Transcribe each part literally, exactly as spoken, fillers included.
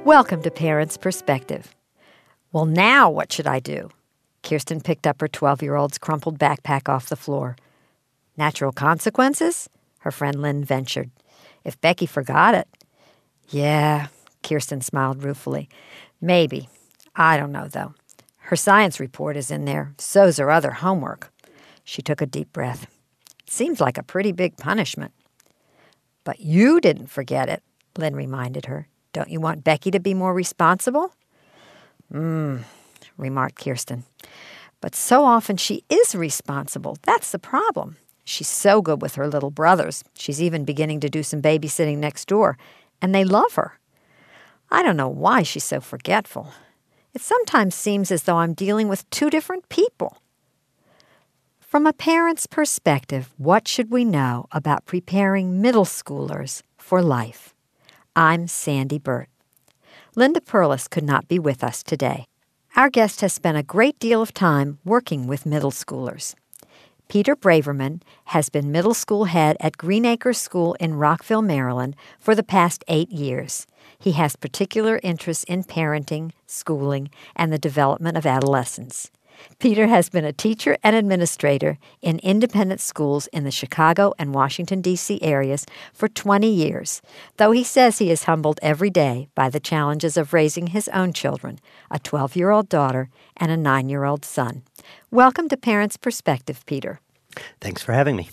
Welcome to Parents' Perspective. Well, now what should I do? Kirsten picked up her twelve-year-old's crumpled backpack off the floor. Natural consequences? Her friend Lynn ventured. If Becky forgot it. Yeah, Kirsten smiled ruefully. Maybe. I don't know, though. Her science report is in there. So's her other homework. She took a deep breath. Seems like a pretty big punishment. But you didn't forget it, Lynn reminded her. Don't you want Becky to be more responsible? Hmm, remarked Kirsten. But so often she is responsible. That's the problem. She's so good with her little brothers. She's even beginning to do some babysitting next door, and they love her. I don't know why she's so forgetful. It sometimes seems as though I'm dealing with two different people. From a parent's perspective, what should we know about preparing middle schoolers for life? I'm Sandy Burt. Linda Perlis could not be with us today. Our guest has spent a great deal of time working with middle schoolers. Peter Braverman has been middle school head at Green Acres School in Rockville, Maryland, for the past eight years. He has particular interests in parenting, schooling, and the development of adolescents. Peter has been a teacher and administrator in independent schools in the Chicago and Washington, D C areas for twenty years, though he says he is humbled every day by the challenges of raising his own children, a twelve-year-old daughter and a nine-year-old son. Welcome to Parents' Perspective, Peter. Thanks for having me.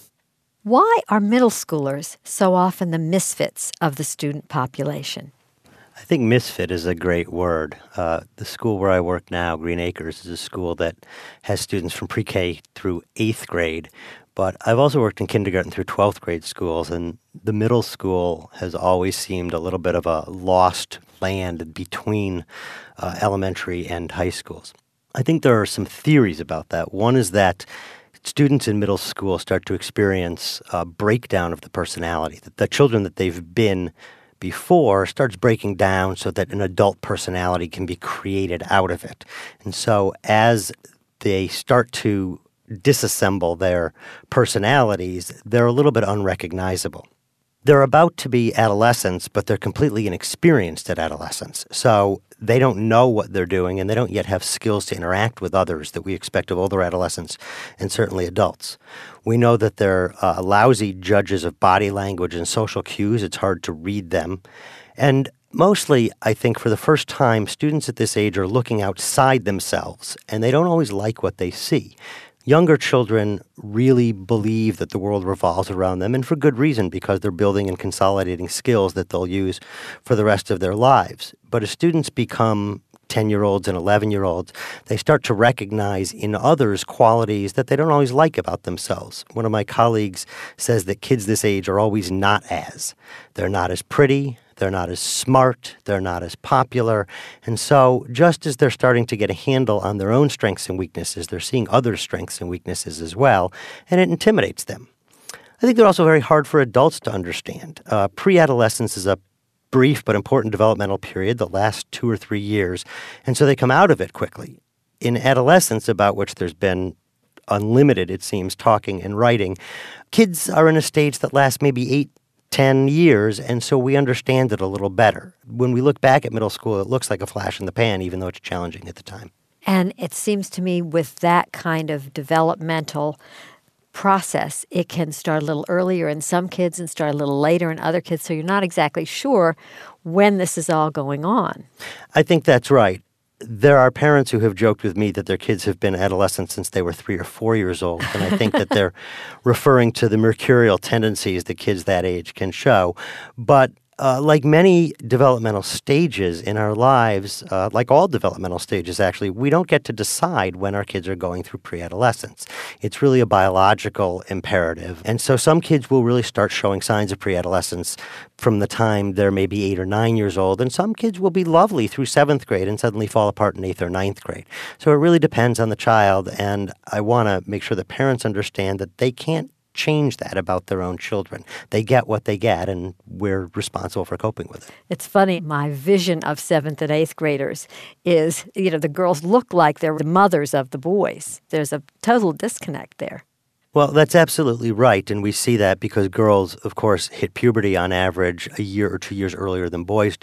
Why are middle schoolers so often the misfits of the student population? I think misfit is a great word. Uh, the school where I work now, Green Acres, is a school that has students from pre-K through eighth grade. But I've also worked in kindergarten through twelfth grade schools, and the middle school has always seemed a little bit of a lost land between uh, elementary and high schools. I think there are some theories about that. One is that students in middle school start to experience a breakdown of the personality, that the children that they've been before starts breaking down so that an adult personality can be created out of it. And so as they start to disassemble their personalities, they're a little bit unrecognizable. They're about to be adolescents, but they're completely inexperienced at adolescence. So they don't know what they're doing, and they don't yet have skills to interact with others that we expect of older adolescents and certainly adults. We know that they're uh, lousy judges of body language and social cues. It's hard to read them. And mostly, I think for the first time, students at this age are looking outside themselves, and they don't always like what they see. Younger children really believe that the world revolves around them, and for good reason, because they're building and consolidating skills that they'll use for the rest of their lives. But as students become ten-year-olds and eleven-year-olds, they start to recognize in others qualities that they don't always like about themselves. One of my colleagues says that kids this age are always not as. They're not as pretty, they're not as smart, they're not as popular. And so just as they're starting to get a handle on their own strengths and weaknesses, they're seeing other strengths and weaknesses as well, and it intimidates them. I think they're also very hard for adults to understand. Uh, pre-adolescence is a brief but important developmental period that lasts two or three years, and so they come out of it quickly. In adolescence, about which there's been unlimited, it seems, talking and writing, kids are in a stage that lasts maybe eight, ten years, and so we understand it a little better. When we look back at middle school, it looks like a flash in the pan, even though it's challenging at the time. And it seems to me with that kind of developmental process, it can start a little earlier in some kids and start a little later in other kids, so you're not exactly sure when this is all going on. I think that's right. There are parents who have joked with me that their kids have been adolescents since they were three or four years old, and I think that they're referring to the mercurial tendencies that kids that age can show. But Uh, like many developmental stages in our lives, uh, like all developmental stages actually, we don't get to decide when our kids are going through pre-adolescence. It's really a biological imperative. And so some kids will really start showing signs of pre-adolescence from the time they're maybe eight or nine years old, and some kids will be lovely through seventh grade and suddenly fall apart in eighth or ninth grade. So it really depends on the child, and I want to make sure that parents understand that they can't change that about their own children. They get what they get, and we're responsible for coping with it. It's funny, my vision of seventh and eighth graders is, you know, the girls look like they're the mothers of the boys. There's a total disconnect there. Well, that's absolutely right, and we see that because girls, of course, hit puberty on average a year or two years earlier than boys do.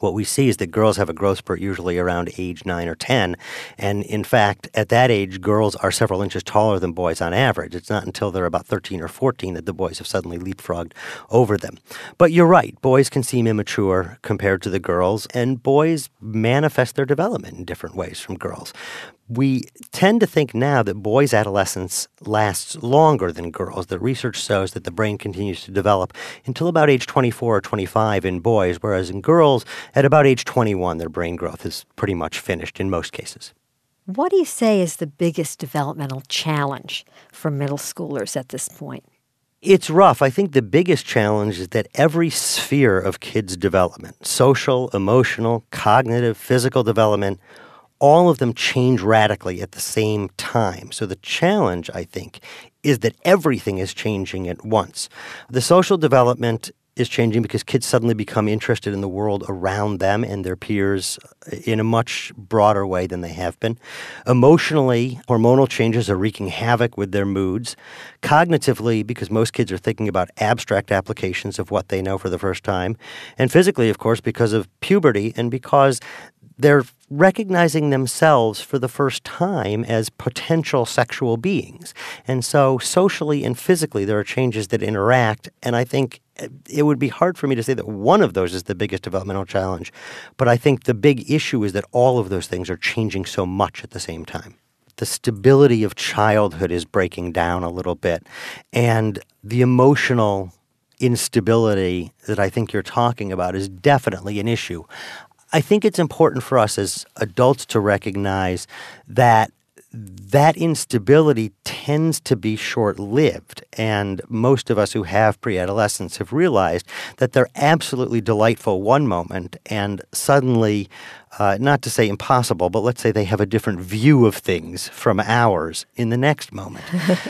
what we see is that girls have a growth spurt usually around age nine or ten. And in fact, at that age, girls are several inches taller than boys on average. It's not until they're about thirteen or fourteen that the boys have suddenly leapfrogged over them. But you're right. Boys can seem immature compared to the girls, and boys manifest their development in different ways from girls. We tend to think now that boys' adolescence lasts longer than girls. The research shows that the brain continues to develop until about age twenty-four or twenty-five in boys, whereas in girls, at about age twenty-one, their brain growth is pretty much finished in most cases. What do you say is the biggest developmental challenge for middle schoolers at this point? It's rough. I think the biggest challenge is that every sphere of kids' development, social, emotional, cognitive, physical development, all of them change radically at the same time. So the challenge, I think, is that everything is changing at once. The social development is changing because kids suddenly become interested in the world around them and their peers in a much broader way than they have been. Emotionally, hormonal changes are wreaking havoc with their moods. Cognitively, because most kids are thinking about abstract applications of what they know for the first time. And physically, of course, because of puberty and because they're recognizing themselves for the first time as potential sexual beings. And so socially and physically, there are changes that interact. And I think it would be hard for me to say that one of those is the biggest developmental challenge. But I think the big issue is that all of those things are changing so much at the same time. The stability of childhood is breaking down a little bit. And the emotional instability that I think you're talking about is definitely an issue. I think it's important for us as adults to recognize that that instability tends to be short-lived, and most of us who have pre-adolescents have realized that they're absolutely delightful one moment and suddenly, uh, not to say impossible, but let's say they have a different view of things from ours in the next moment.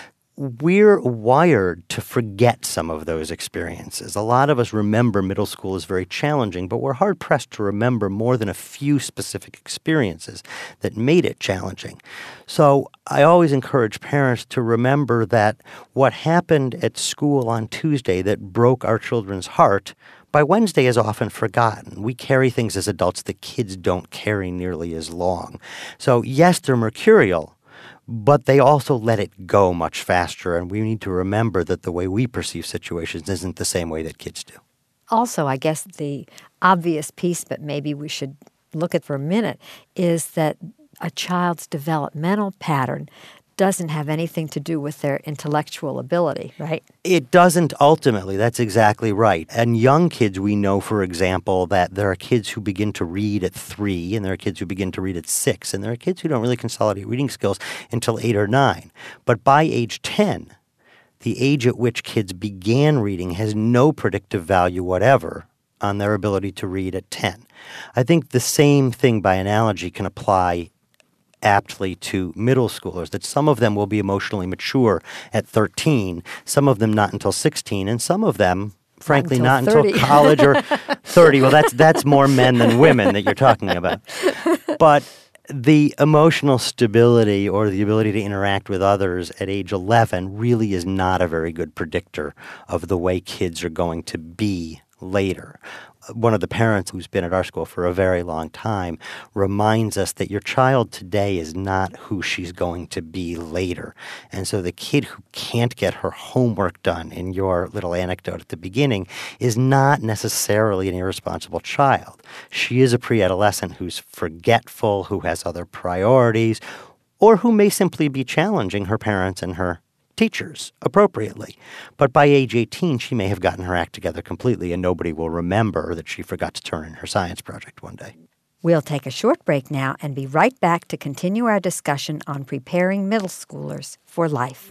We're wired to forget some of those experiences. A lot of us remember middle school as very challenging, but we're hard-pressed to remember more than a few specific experiences that made it challenging. So I always encourage parents to remember that what happened at school on Tuesday that broke our children's heart by Wednesday is often forgotten. We carry things as adults that kids don't carry nearly as long. So yes, they're mercurial, but they also let it go much faster, and we need to remember that the way we perceive situations isn't the same way that kids do. Also, I guess the obvious piece, but maybe we should look at for a minute, is that a child's developmental pattern doesn't have anything to do with their intellectual ability, right? It doesn't ultimately. That's exactly right. And young kids, we know, for example, that there are kids who begin to read at three, and there are kids who begin to read at six, and there are kids who don't really consolidate reading skills until eight or nine. But by age ten, the age at which kids began reading has no predictive value whatever on their ability to read at ten. I think the same thing by analogy can apply aptly to middle schoolers, that some of them will be emotionally mature at thirteen, some of them not until sixteen, and some of them, frankly, not until, not until college or thirty. Well, that's that's more men than women that you're talking about. But the emotional stability or the ability to interact with others at age eleven really is not a very good predictor of the way kids are going to be later. One of the parents who's been at our school for a very long time reminds us that your child today is not who she's going to be later. And so the kid who can't get her homework done, in your little anecdote at the beginning, is not necessarily an irresponsible child. She is a pre-adolescent who's forgetful, who has other priorities, or who may simply be challenging her parents and her teachers appropriately. But by age eighteen, she may have gotten her act together completely, and nobody will remember that she forgot to turn in her science project one day. We'll take a short break now and be right back to continue our discussion on preparing middle schoolers for life.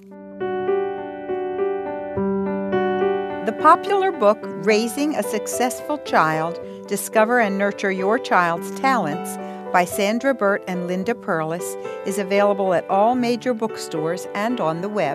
The popular book, Raising a Successful Child, Discover and Nurture Your Child's Talents, by Sandra Burt and Linda Perlis, is available at all major bookstores and on the web.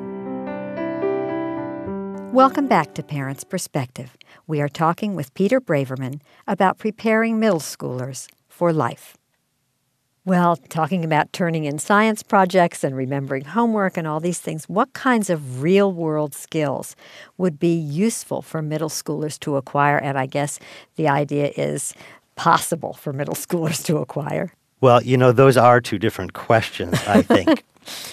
Welcome back to Parents' Perspective. We are talking with Peter Braverman about preparing middle schoolers for life. Well, talking about turning in science projects and remembering homework and all these things, what kinds of real-world skills would be useful for middle schoolers to acquire? And I guess the idea is possible for middle schoolers to acquire? Well, you know, those are two different questions, I think.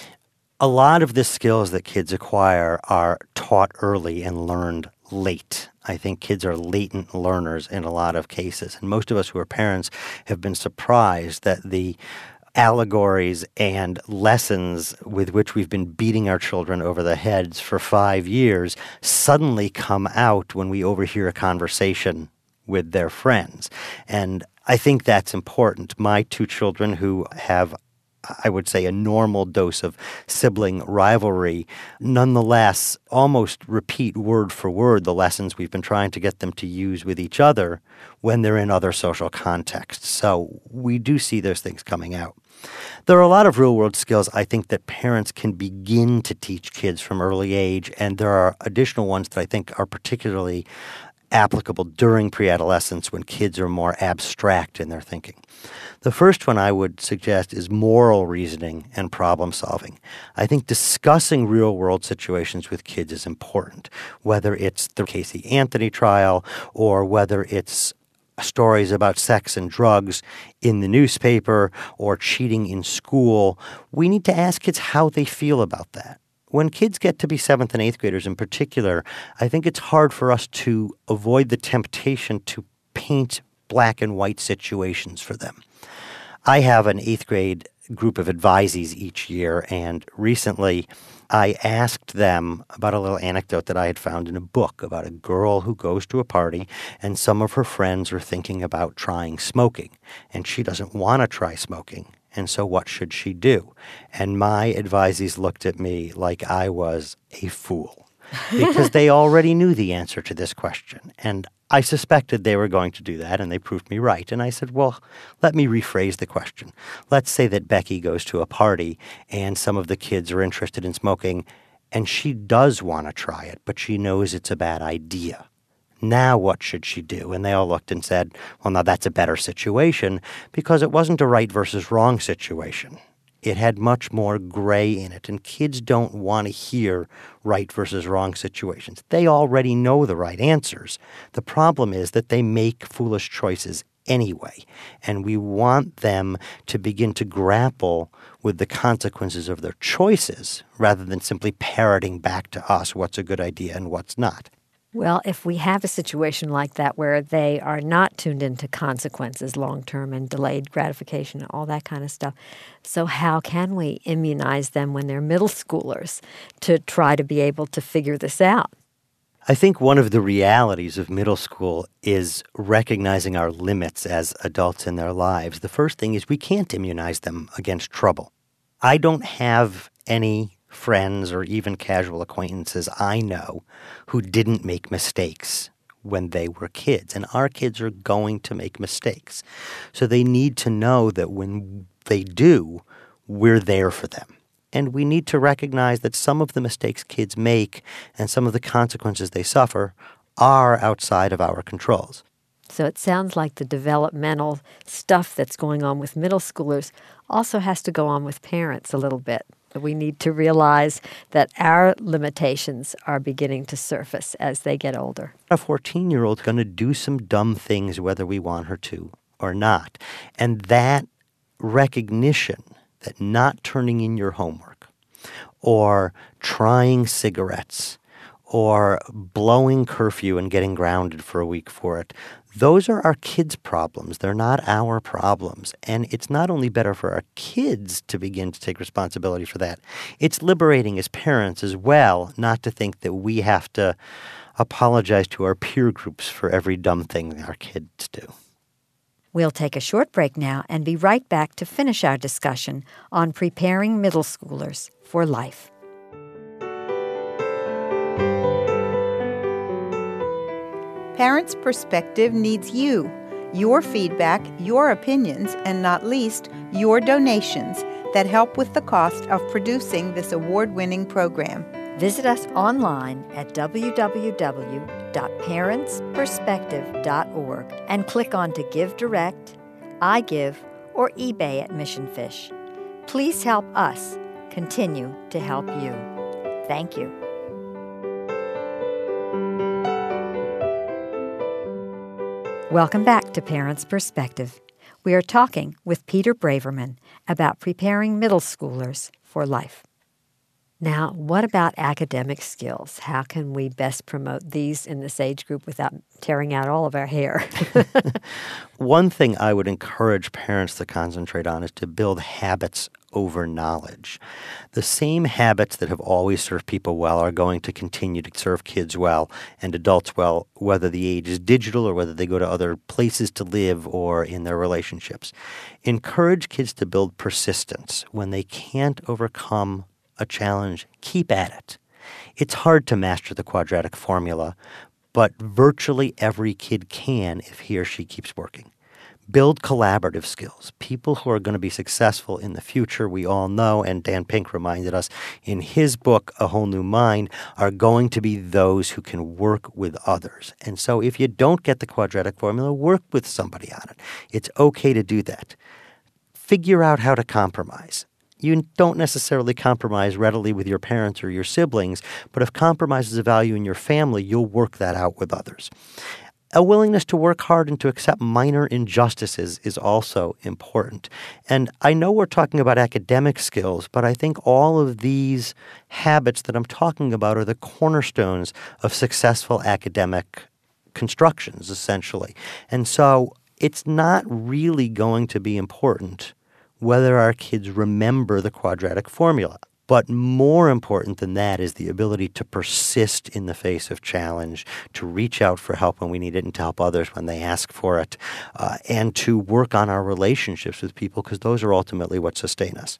A lot of the skills that kids acquire are taught early and learned late. I think kids are latent learners in a lot of cases. And most of us who are parents have been surprised that the allegories and lessons with which we've been beating our children over the heads for five years suddenly come out when we overhear a conversation with their friends. And I think that's important. My two children who have, I would say, a normal dose of sibling rivalry, nonetheless almost repeat word for word the lessons we've been trying to get them to use with each other when they're in other social contexts. So we do see those things coming out. There are a lot of real-world skills I think that parents can begin to teach kids from early age, and there are additional ones that I think are particularly applicable during pre-adolescence when kids are more abstract in their thinking. The first one I would suggest is moral reasoning and problem solving. I think discussing real-world situations with kids is important, whether it's the Casey Anthony trial or whether it's stories about sex and drugs in the newspaper or cheating in school. We need to ask kids how they feel about that. When kids get to be seventh and eighth graders in particular, I think it's hard for us to avoid the temptation to paint black and white situations for them. I have an eighth grade group of advisees each year, and recently I asked them about a little anecdote that I had found in a book about a girl who goes to a party and some of her friends are thinking about trying smoking, and she doesn't want to try smoking. And so what should she do? And my advisees looked at me like I was a fool because they already knew the answer to this question. And I suspected they were going to do that, and they proved me right. And I said, well, let me rephrase the question. Let's say that Becky goes to a party and some of the kids are interested in smoking, and she does want to try it, but she knows it's a bad idea. Now what should she do? And they all looked and said, well, now that's a better situation because it wasn't a right versus wrong situation. It had much more gray in it, and kids don't want to hear right versus wrong situations. They already know the right answers. The problem is that they make foolish choices anyway, and we want them to begin to grapple with the consequences of their choices rather than simply parroting back to us what's a good idea and what's not. Well, if we have a situation like that where they are not tuned into consequences long-term and delayed gratification and all that kind of stuff, so how can we immunize them when they're middle schoolers to try to be able to figure this out? I think one of the realities of middle school is recognizing our limits as adults in their lives. The first thing is we can't immunize them against trouble. I don't have any friends or even casual acquaintances I know who didn't make mistakes when they were kids. And our kids are going to make mistakes. So they need to know that when they do, we're there for them. And we need to recognize that some of the mistakes kids make and some of the consequences they suffer are outside of our controls. So it sounds like the developmental stuff that's going on with middle schoolers also has to go on with parents a little bit. We need to realize that our limitations are beginning to surface as they get older. A fourteen-year-old's going to do some dumb things whether we want her to or not. And that recognition that not turning in your homework or trying cigarettes or blowing curfew and getting grounded for a week for it, those are our kids' problems. They're not our problems. And it's not only better for our kids to begin to take responsibility for that, it's liberating as parents as well not to think that we have to apologize to our peer groups for every dumb thing our kids do. We'll take a short break now and be right back to finish our discussion on preparing middle schoolers for life. Parents' Perspective needs you, your feedback, your opinions, and not least, your donations that help with the cost of producing this award-winning program. Visit us online at w w w dot parents perspective dot org and click on to Give Direct, iGive, or eBay at Mission Fish. Please help us continue to help you. Thank you. Welcome back to Parents' Perspective. We are talking with Peter Braverman about preparing middle schoolers for life. Now, what about academic skills? How can we best promote these in this age group without tearing out all of our hair? One thing I would encourage parents to concentrate on is to build habits over knowledge. The same habits that have always served people well are going to continue to serve kids well and adults well, whether the age is digital or whether they go to other places to live or in their relationships. Encourage kids to build persistence. When they can't overcome a challenge, keep at it. It's hard to master the quadratic formula, but virtually every kid can if he or she keeps working. Build collaborative skills. People who are going to be successful in the future, we all know, and Dan Pink reminded us in his book, A Whole New Mind, are going to be those who can work with others. And so if you don't get the quadratic formula, work with somebody on it. It's okay to do that. Figure out how to compromise. You don't necessarily compromise readily with your parents or your siblings, but if compromise is a value in your family, you'll work that out with others. A willingness to work hard and to accept minor injustices is also important. And I know we're talking about academic skills, but I think all of these habits that I'm talking about are the cornerstones of successful academic constructions, essentially. And so it's not really going to be important whether our kids remember the quadratic formula. But more important than that is the ability to persist in the face of challenge, to reach out for help when we need it and to help others when they ask for it, uh, and to work on our relationships with people because those are ultimately what sustain us.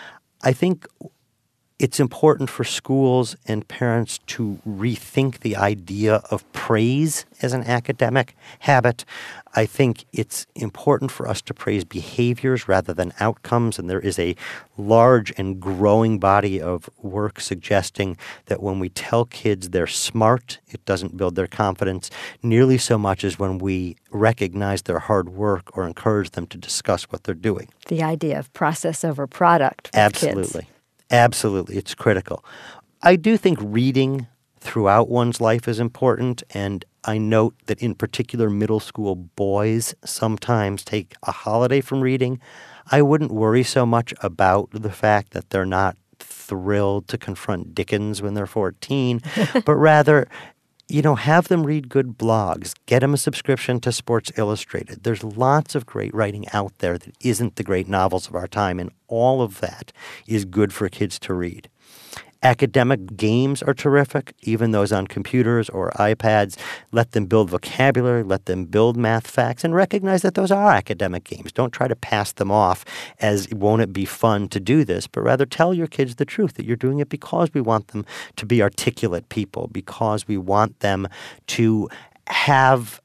I think it's important for schools and parents to rethink the idea of praise as an academic habit. I think it's important for us to praise behaviors rather than outcomes, and there is a large and growing body of work suggesting that when we tell kids they're smart, it doesn't build their confidence nearly so much as when we recognize their hard work or encourage them to discuss what they're doing. The idea of process over product with Absolutely. kids. Absolutely. It's critical. I do think reading throughout one's life is important, and I note that in particular middle school boys sometimes take a holiday from reading. I wouldn't worry so much about the fact that they're not thrilled to confront Dickens when they're fourteen, but rather, you know, have them read good blogs. Get them a subscription to Sports Illustrated. There's lots of great writing out there that isn't the great novels of our time, and all of that is good for kids to read. Academic games are terrific, even those on computers or iPads. Let them build vocabulary, let them build math facts, and recognize that those are academic games. Don't try to pass them off as, won't it be fun to do this, but rather tell your kids the truth, that you're doing it because we want them to be articulate people, because we want them to have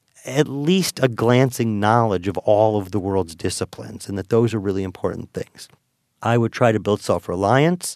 at least a glancing knowledge of all of the world's disciplines, and that those are really important things. I would try to build self-reliance,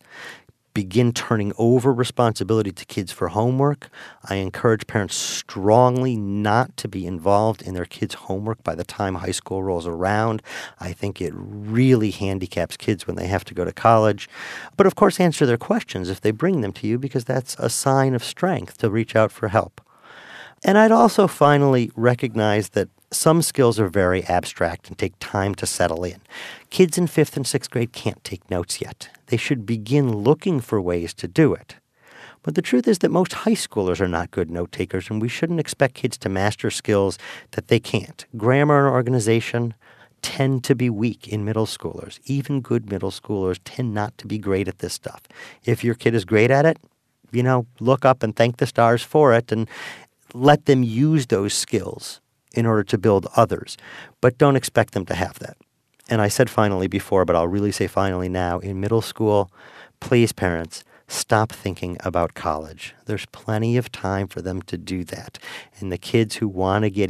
begin turning over responsibility to kids for homework. I encourage parents strongly not to be involved in their kids' homework by the time high school rolls around. I think it really handicaps kids when they have to go to college. But of course, answer their questions if they bring them to you, because that's a sign of strength to reach out for help. And I'd also finally recognize that some skills are very abstract and take time to settle in. Kids in fifth and sixth grade can't take notes yet. They should begin looking for ways to do it. But the truth is that most high schoolers are not good note takers, and we shouldn't expect kids to master skills that they can't. Grammar and organization tend to be weak in middle schoolers. Even good middle schoolers tend not to be great at this stuff. If your kid is great at it, you know, look up and thank the stars for it and let them use those skills in order to build others. But don't expect them to have that. And I said finally before, but I'll really say finally now, in middle school, please, parents, stop thinking about college. There's plenty of time for them to do that. And the kids who want to get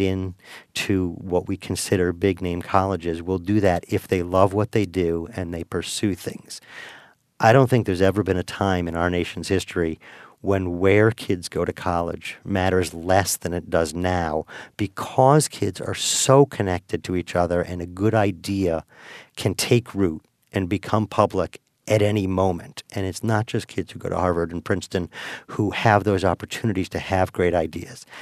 into what we consider big-name colleges will do that if they love what they do and they pursue things. I don't think there's ever been a time in our nation's history when where kids go to college matters less than it does now, because kids are so connected to each other and a good idea can take root and become public at any moment. And it's not just kids who go to Harvard and Princeton who have those opportunities to have great ideas.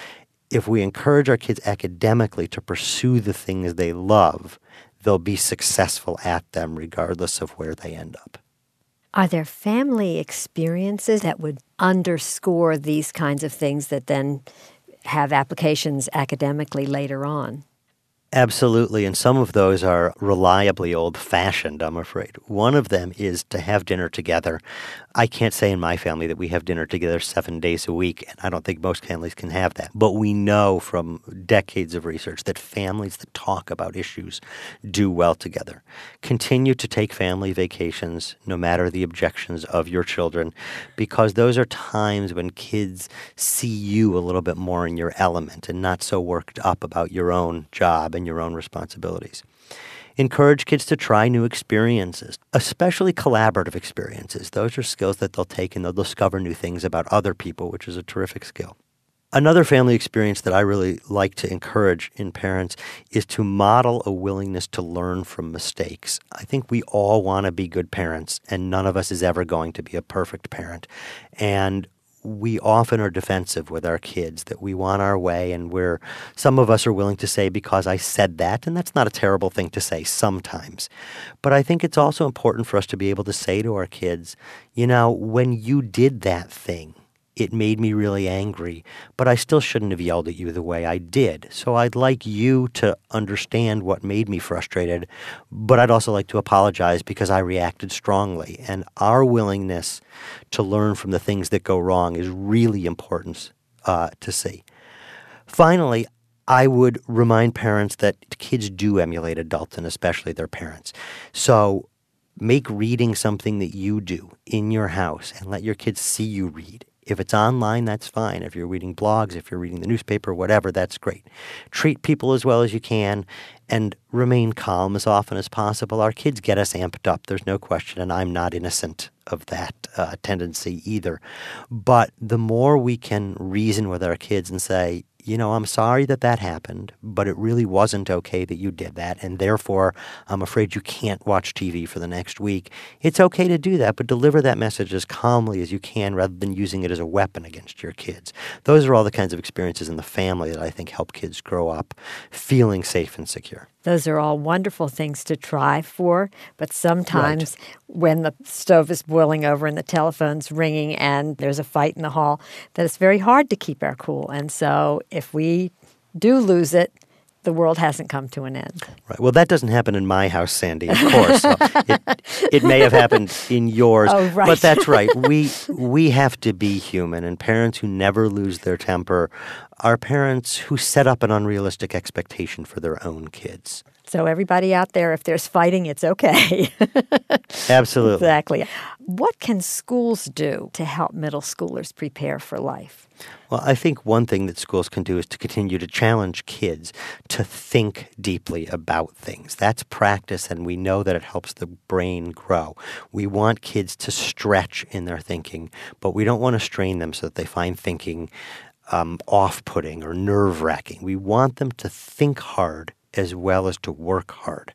if we encourage our kids academically to pursue the things they love, they'll be successful at them regardless of where they end up. Are there family experiences that would underscore these kinds of things that then have applications academically later on? Absolutely, and some of those are reliably old-fashioned, I'm afraid. One of them is to have dinner together. I can't say in my family that we have dinner together seven days a week, and I don't think most families can have that. But we know from decades of research that families that talk about issues do well together. Continue to take family vacations, no matter the objections of your children, because those are times when kids see you a little bit more in your element and not so worked up about your own job and your own responsibilities. Encourage kids to try new experiences, especially collaborative experiences. Those are skills that they'll take and they'll discover new things about other people, which is a terrific skill. Another family experience that I really like to encourage in parents is to model a willingness to learn from mistakes. I think we all want to be good parents, and none of us is ever going to be a perfect parent. And we often are defensive with our kids, that we want our way, and we're, some of us are willing to say, because I said that, and that's not a terrible thing to say sometimes. But I think it's also important for us to be able to say to our kids, you know, when you did that thing, it made me really angry, but I still shouldn't have yelled at you the way I did. So I'd like you to understand what made me frustrated, but I'd also like to apologize because I reacted strongly. And our willingness to learn from the things that go wrong is really important uh, to see. Finally, I would remind parents that kids do emulate adults, and especially their parents. So make reading something that you do in your house and let your kids see you read. If it's online, that's fine. If you're reading blogs, if you're reading the newspaper, whatever, that's great. Treat people as well as you can and remain calm as often as possible. Our kids get us amped up, there's no question, and I'm not innocent of that uh, tendency either. But the more we can reason with our kids and say, you know, I'm sorry that that happened, but it really wasn't okay that you did that, and therefore I'm afraid you can't watch T V for the next week. It's okay to do that, but deliver that message as calmly as you can rather than using it as a weapon against your kids. Those are all the kinds of experiences in the family that I think help kids grow up feeling safe and secure. Those are all wonderful things to try for, but sometimes Right. when the stove is boiling over and the telephone's ringing and there's a fight in the hall, that it's very hard to keep our cool. And so if we do lose it, the world hasn't come to an end. Right. Well, that doesn't happen in my house, Sandy, of course. So it, it may have happened in yours. Oh, right. But that's right. We we have to be human, and parents who never lose their temper are parents who set up an unrealistic expectation for their own kids. So everybody out there, if there's fighting, it's okay. Absolutely. Exactly. What can schools do to help middle schoolers prepare for life? Well, I think one thing that schools can do is to continue to challenge kids to think deeply about things. That's practice, and we know that it helps the brain grow. We want kids to stretch in their thinking, but we don't want to strain them so that they find thinking um, off-putting or nerve-wracking. We want them to think hard as well as to work hard.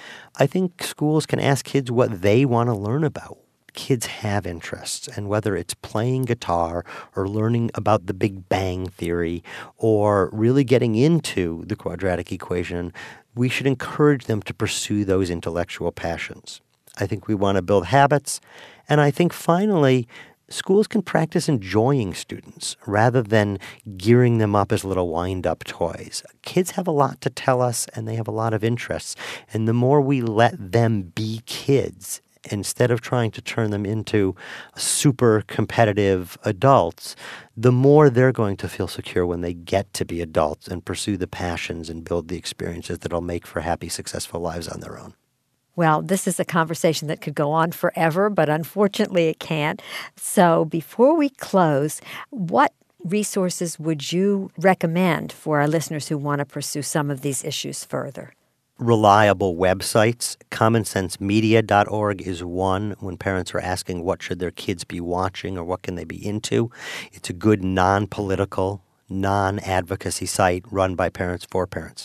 I think schools can ask kids what they want to learn about. Kids have interests, and whether it's playing guitar or learning about the Big Bang Theory or really getting into the quadratic equation, we should encourage them to pursue those intellectual passions. I think we want to build habits, and I think finally, schools can practice enjoying students rather than gearing them up as little wind-up toys. Kids have a lot to tell us, and they have a lot of interests, and the more we let them be kids instead of trying to turn them into super competitive adults, the more they're going to feel secure when they get to be adults and pursue the passions and build the experiences that'll make for happy, successful lives on their own. Well, this is a conversation that could go on forever, but unfortunately it can't. So before we close, what resources would you recommend for our listeners who want to pursue some of these issues further? Reliable websites. common sense media dot org is one when parents are asking what should their kids be watching or what can they be into. It's a good non-political, non-advocacy site run by parents for parents.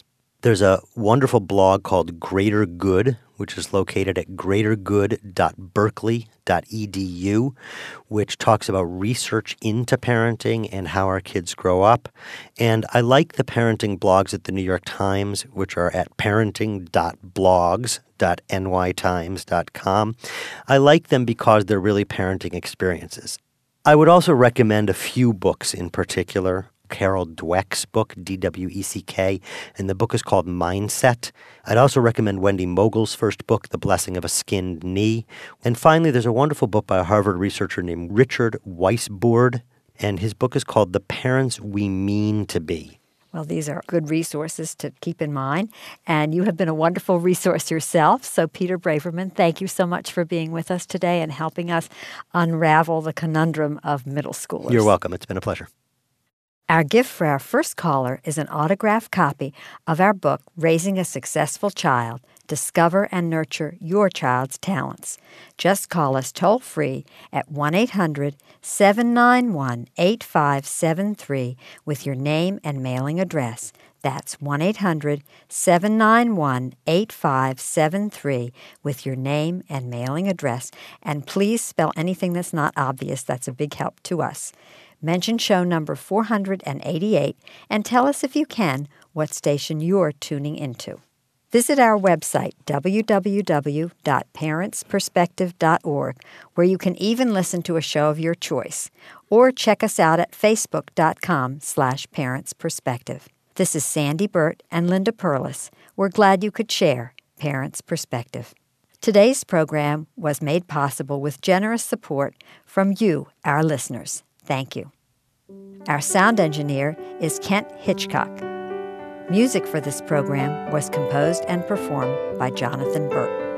There's a wonderful blog called Greater Good, which is located at greater good dot berkeley dot e d u, which talks about research into parenting and how our kids grow up. And I like the parenting blogs at the New York Times, which are at parenting dot blogs dot n y times dot com. I like them because they're really parenting experiences. I would also recommend a few books in particular. Carol Dweck's book, D W E C K, and the book is called Mindset. I'd also recommend Wendy Mogul's first book, The Blessing of a Skinned Knee. And finally, there's a wonderful book by a Harvard researcher named Richard Weisbord, and his book is called The Parents We Mean to Be. Well, these are good resources to keep in mind, and you have been a wonderful resource yourself. So, Peter Braverman, thank you so much for being with us today and helping us unravel the conundrum of middle schoolers. You're welcome. It's been a pleasure. Our gift for our first caller is an autographed copy of our book, Raising a Successful Child, Discover and Nurture Your Child's Talents. Just call us toll-free at one eight hundred seven nine one eight five seven three with your name and mailing address. That's one eight hundred seven nine one eight five seven three with your name and mailing address. And please spell anything that's not obvious. That's a big help to us. Mention show number four hundred eighty-eight and tell us, if you can, what station you're tuning into. Visit our website, w w w dot parents perspective dot org, where you can even listen to a show of your choice, or check us out at facebook.com slash parentsperspective. This is Sandy Burt and Linda Perlis. We're glad you could share Parents Perspective. Today's program was made possible with generous support from you, our listeners. Thank you. Our sound engineer is Kent Hitchcock. Music for this program was composed and performed by Jonathan Burt.